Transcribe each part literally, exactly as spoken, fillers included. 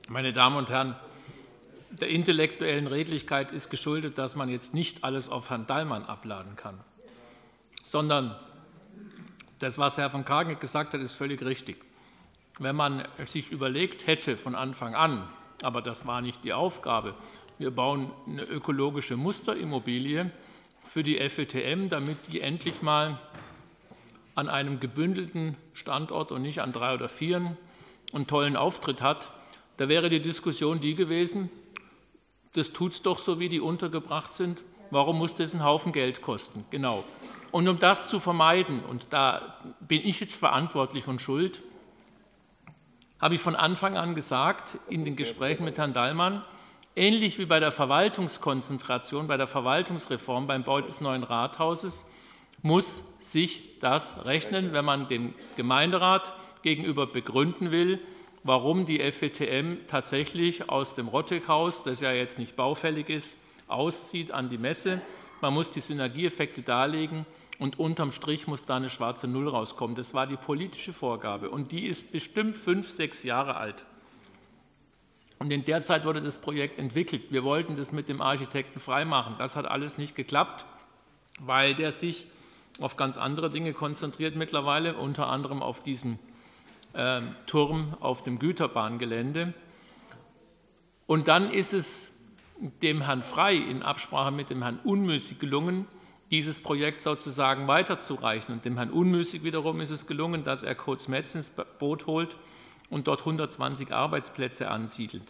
Meine Damen und Herren, der intellektuellen Redlichkeit ist geschuldet, dass man jetzt nicht alles auf Herrn Dallmann abladen kann, sondern das, was Herr von Kagen gesagt hat, ist völlig richtig. Wenn man sich überlegt hätte von Anfang an, aber das war nicht die Aufgabe, wir bauen eine ökologische Musterimmobilie für die F E T M, damit die endlich mal an einem gebündelten Standort und nicht an drei oder vier einen tollen Auftritt hat, da wäre die Diskussion die gewesen, das tut es doch so, wie die untergebracht sind, warum muss das einen Haufen Geld kosten? Genau. Und um das zu vermeiden, und da bin ich jetzt verantwortlich und schuld, habe ich von Anfang an gesagt, in den Gesprächen mit Herrn Dallmann, ähnlich wie bei der Verwaltungskonzentration, bei der Verwaltungsreform beim Bau des neuen Rathauses, muss sich das rechnen, wenn man dem Gemeinderat gegenüber begründen will, warum die F E T M tatsächlich aus dem Rotteghaus, das ja jetzt nicht baufällig ist, auszieht an die Messe. Man muss die Synergieeffekte darlegen und unterm Strich muss da eine schwarze Null rauskommen. Das war die politische Vorgabe und die ist bestimmt fünf, sechs Jahre alt. Und in der Zeit wurde das Projekt entwickelt. Wir wollten das mit dem Architekten freimachen. Das hat alles nicht geklappt, weil der sich auf ganz andere Dinge konzentriert mittlerweile, unter anderem auf diesen äh, Turm auf dem Güterbahngelände. Und dann ist es dem Herrn Frey in Absprache mit dem Herrn Unmüßig gelungen, dieses Projekt sozusagen weiterzureichen. Und dem Herrn Unmüßig wiederum ist es gelungen, dass er Coates-Metz ins Boot holt und dort hundertzwanzig Arbeitsplätze ansiedelt.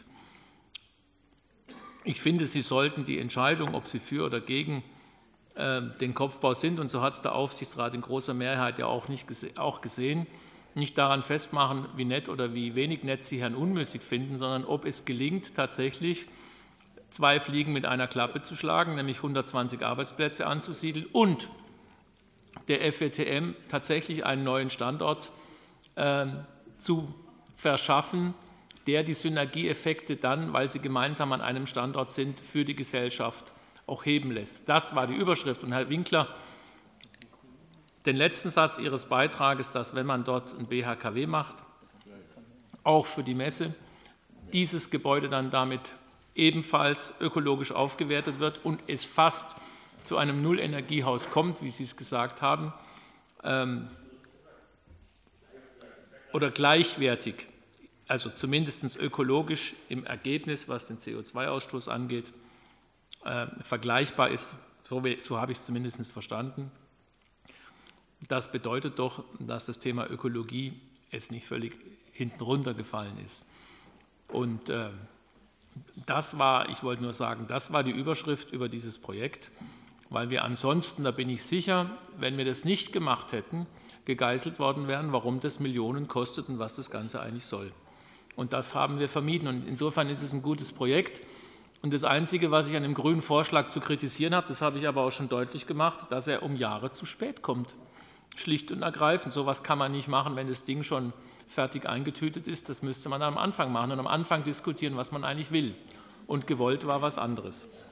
Ich finde, Sie sollten die Entscheidung, ob Sie für oder gegen äh, den Kopfbau sind, und so hat es der Aufsichtsrat in großer Mehrheit ja auch, nicht gese auch gesehen, nicht daran festmachen, wie nett oder wie wenig nett Sie Herrn Unmüßig finden, sondern ob es gelingt, tatsächlich zwei Fliegen mit einer Klappe zu schlagen, nämlich hundertzwanzig Arbeitsplätze anzusiedeln und der F E T M tatsächlich einen neuen Standort äh, zu verschaffen, der die Synergieeffekte dann, weil sie gemeinsam an einem Standort sind, für die Gesellschaft auch heben lässt. Das war die Überschrift. Und Herr Winkler, den letzten Satz Ihres Beitrages, dass, wenn man dort ein B H K W macht, auch für die Messe, dieses Gebäude dann damit ebenfalls ökologisch aufgewertet wird und es fast zu einem Nullenergiehaus kommt, wie Sie es gesagt haben, ähm, oder gleichwertig, also zumindest ökologisch im Ergebnis, was den C O zwei Ausstoß angeht, äh, vergleichbar ist. So, so habe ich es zumindest verstanden. Das bedeutet doch, dass das Thema Ökologie jetzt nicht völlig hinten runtergefallen ist. Und äh, das war, ich wollte nur sagen, das war die Überschrift über dieses Projekt, weil wir ansonsten, da bin ich sicher, wenn wir das nicht gemacht hätten, gegeißelt worden wären, warum das Millionen kostet und was das Ganze eigentlich soll. Und das haben wir vermieden. Und insofern ist es ein gutes Projekt. Und das Einzige, was ich an dem grünen Vorschlag zu kritisieren habe, das habe ich aber auch schon deutlich gemacht, dass er um Jahre zu spät kommt. Schlicht und ergreifend. So etwas kann man nicht machen, wenn das Ding schon fertig eingetütet ist. Das müsste man am Anfang machen und am Anfang diskutieren, was man eigentlich will. Und gewollt war was anderes.